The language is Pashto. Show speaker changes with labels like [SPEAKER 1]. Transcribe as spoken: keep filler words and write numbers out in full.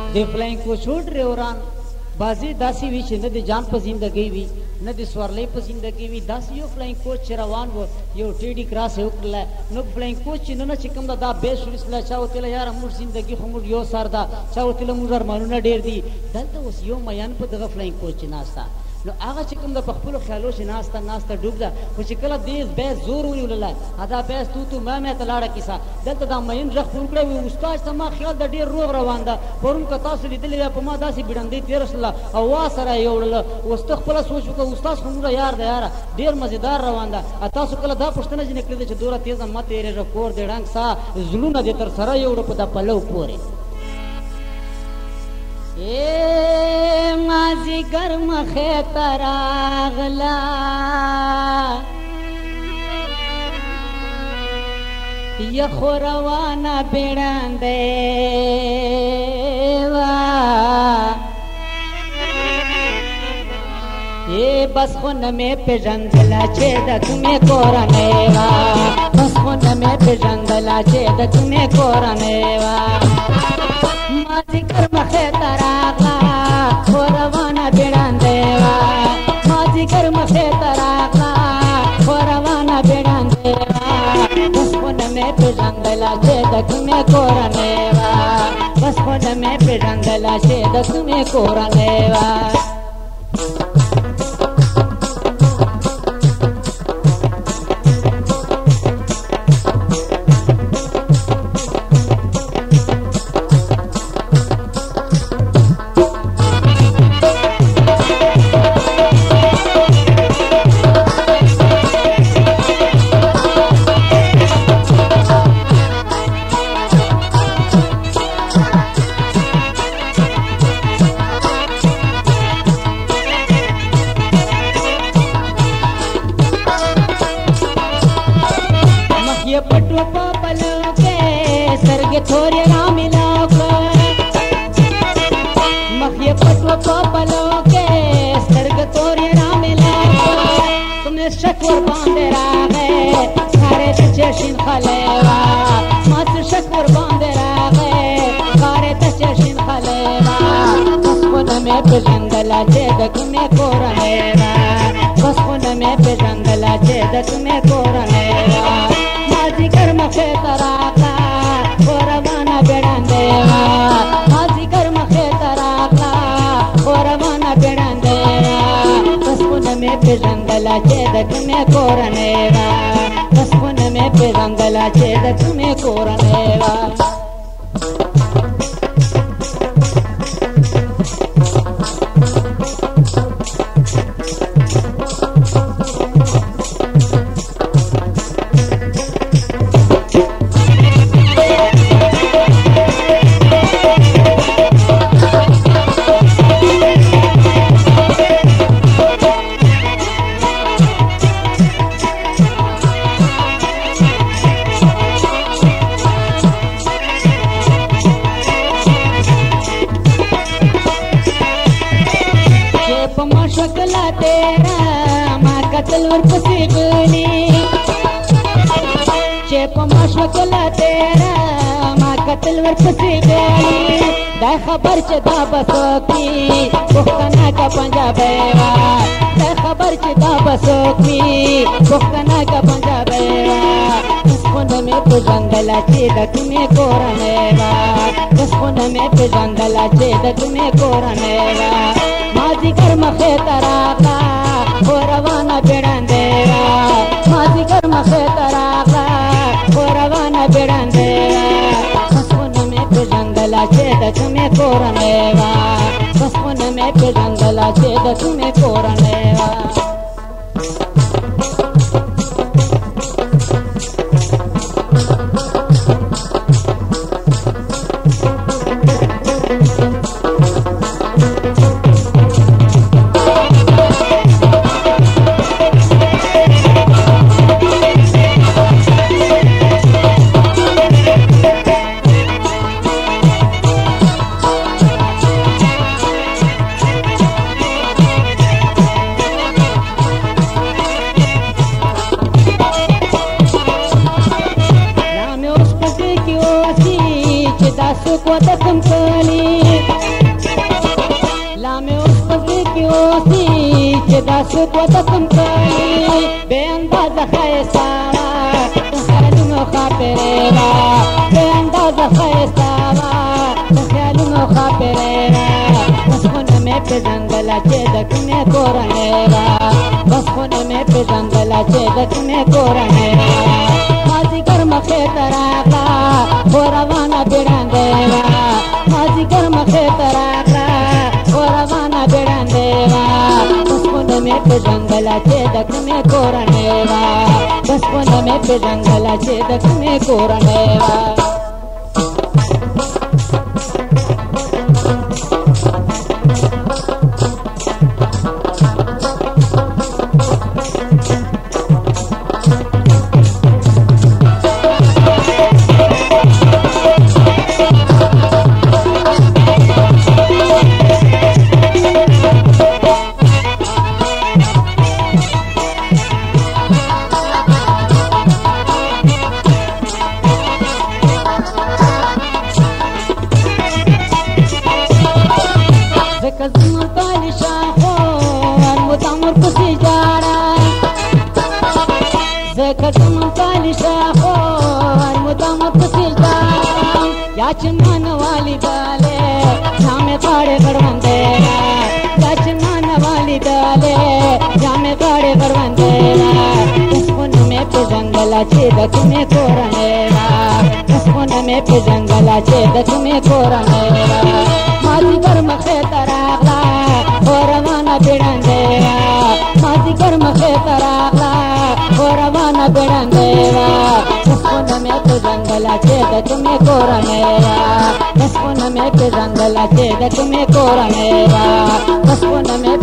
[SPEAKER 1] د فلاینګ کوچو ډریوران بازي داسې وي چې نه د جان په زندګۍ وي نه د سورلۍ په زندګۍ وي. داسې یو فلاینګ کوچ چې روان و یو ټیډي کراس یې وکړله نو فلاینګ کوچ چې نن چې کوم ده دا بیس ولیسله چا وتله یاره موږ زندګي خو موږ یو سر ده چا وتله موږ ارمانونه ډېر دي. دلته اوس یو میان په دغه فلاینګ کوچ چې ناسته نو هغه چې کوم د په خپلو خیالو چې ناسته ناسته ډوب ده خو چې کله دې بیس زور ونیولله دا بیس تو تو ما مې ته لاړه کیسه دلته دا مین غږ پور کړی وي استاد ته ما خیال د ډېر روغ روان ده پرون که تاسو لیدلې وی په ما داسې بېډندۍ تېره شله او وا سره یې یوړله اوس ته خپله سوچ وکړه استاد خو موږ یار ده یاره ډېر مزېدار روان ده. تاسو کله دا پوښتنه ځینې کړې ده چې دومره تېزه مه تېرېږه کور دې ړنګ سا زړونه دې تر سره یوړه په دا پلو پورې. اے مازیګر مخې ته راغله یخو روانه بېړندۍ وه اے بس خو نه مې پېژندله چې د کومې کورنۍ وه بس خو نه مې پېژندله چې د کومې کورنۍ وه. مازیګر مخې ته راغله خو روانه بېړندۍ وه مازیګر مخې ته راغله خو روانه بېړندۍ وه بس خو نه مې پېژندله چې د کومې کورنۍ وه بس خو نه مې پېژندله چې د کومې کورنۍ وه. पटो पलो के सरगे थोड़े राम मखिए पटो पलो के सरगे थोड़े राम तुमने शक्वर बांधे रागे सारे तचेशिन खलेवा मत शक्वर बांधे रागे सारे तचेशिन खलेवा बस खुद में पेजंदला जेदक में कोरनेवा बस खुद में पेजंदला जेदक में कोरनेवा. माजीगर मखे तराका कोरवाना बेड़ंदेवा माजीगर मखे तराका कोरवाना बेड़ंदेवा बस खुद में पेजंदला जेदक में कोरनेवा बस खुद में पेजंदला जेदक में कोरनेवा. शकला तेरा माँ कतल वर पसी गली चेप माँ शकला तेरा माँ कतल वर पसी गली दा खबर च दा बसोकी बुखना का पंजाबेवा दा खबर च दा बसोकी बुखना का पंजाबेवा खुन में पेजंदला चेदक में कोरनेवा बस खुन में पेजंदला चेदक में कोरनेवा. माजीगर मखे तराका हो रवाना बेड़ंदेवा माजीगर मखे तराका हो रवाना बेड़ंदेवा बस खुन में पेजंदला चेदक में कोरनेवा बस खुन में पेजंदला चेदक में कोरनेवा. को दखम कली داسو قوتم کوي بے اندازه خیستا خیالونو خاطره را بے اندازه خیستا خیالونو خاطره را بس خونه می په ځنګله چې د کومې کورنۍ را بس خونه می په ځنګله چې د کومې کورنۍ را مازیګر مخې ته راغله خو روانه بېړندۍ وه مازیګر مخې ته راغله خو روانه بېړندۍ وه بس خونه مې په ځنګله چې د کومې کورنۍ وه بس خونه مې په ځنګله چې د کومې کورنۍ وه زما کالی شاخو مدامر پسی جاڑا زکر زما کالی شاخو مدامر پسی جاڑا یا چمان والی دالے جامے کاڑے گڑوندے یا چمان والی دالے جامے کاڑے گڑوندے اس خون میں پہ جنگلا چیدک میں کورنے اس خون میں پہ جنگلا چیدک میں کورنے مازیګر مخې ته راغله خو روانه بېړندۍ وه مازیګر مخې ته راغله خو روانه بېړندۍ وه بس خونه مې په ځنګله چې د کومې کورنۍ وه بس خونه مې په ځنګله چې د کومې کورنۍ وه بس خونه مې